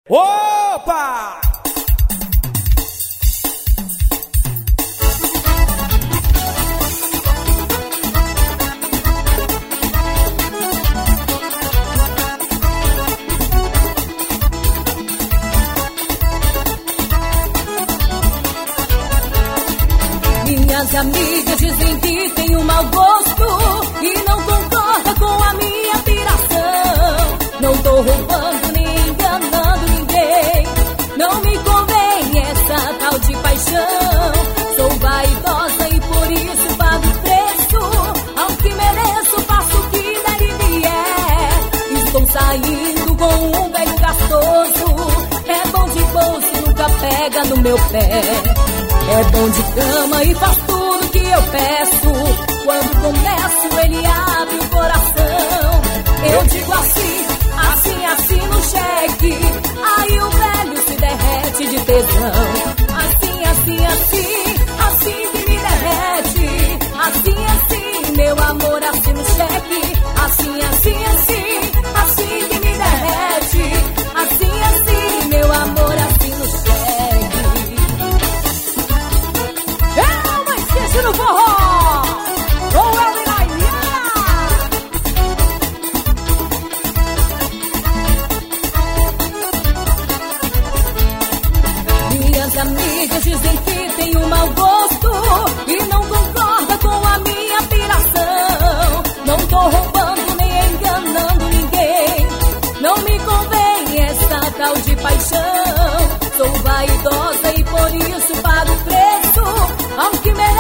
Opa! Minhas amigas dizem que tenho mau gosto e não concorda com a minha piração. Não tô roubando nem enganando ninguém, não me convém essa tal de paixão. Sou vaidosa e por isso pago preço, ao que mereço faço o que der e vier. Estou saindo com um velho gastoso, é bom de bolso e nunca pega no meu pé. É bom de cama e faz tudo que eu peço. Quando começo ele abre o coração. Eu digo assim, assim, assim no cheque. Aí o velho se derrete de tesão. Assim, assim, assim, assim que me derrete. Assim, assim, meu amor, assim no cheque. Assim, assim, assim, assim que me derrete. Assim, assim, meu amor, assim no cheque. No forró, com el Minhas amigas dizem que tenho mau gosto e não concorda com a minha piração. Não tô roubando nem enganando ninguém, não me convém essa tal de paixão. Sou vaidosa e por isso pago preço, ao que merece